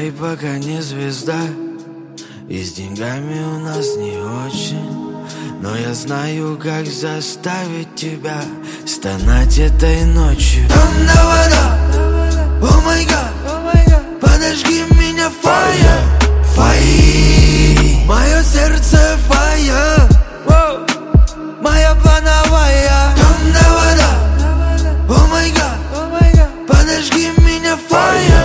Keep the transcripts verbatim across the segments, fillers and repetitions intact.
ты пока не звезда, и с деньгами у нас не очень, но я знаю, как заставить тебя стонать этой ночью. Темная вода, о май гад, подожги меня, фая, фаи. Мое сердце фая, моя плановая. Темная вода, о май гад, подожги меня, фая,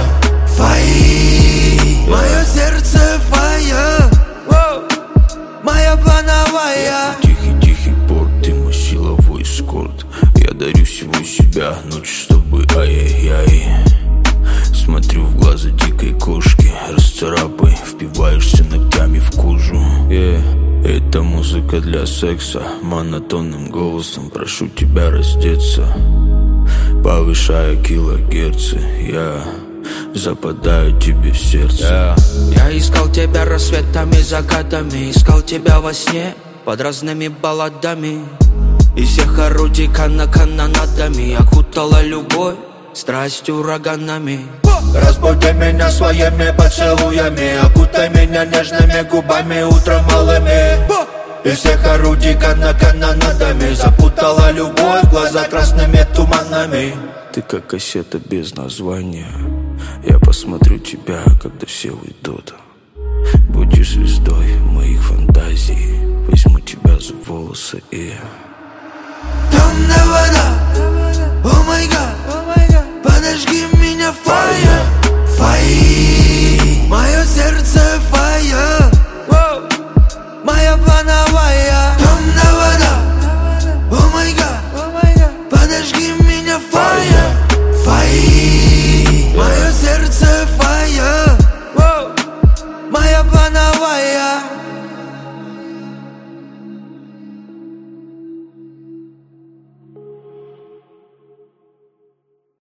фаи. Мое сердце фая, моя плановая. Тихий-тихий порт, ты мой силовой эскорт. Я дарю всего себя, ночь с тобой, ай-яй-яй. Смотрю в глаза дикой кошки, расцарапай, впиваешься ногтями в кожу. Yeah. Это музыка для секса, монотонным голосом прошу тебя раздеться. Повышая килогерцы, я западаю тебе в сердце. yeah. Я искал тебя рассветами, закатами, искал тебя во сне под разными балладами. И всех орудий канонадами окутала любовь, страсть ураганами. Разбуди меня своими поцелуями, окутай меня нежными губами утром малыми. И всех орудий канонадами запутала любовь, глаза красными туманами. Ты как кассета без названия, я посмотрю тебя, когда все уйдут. Будешь звездой моих фантазий, возьму тебя за волосы и... Темная вода, о май гад, подожги меня, фая, фаи. Мое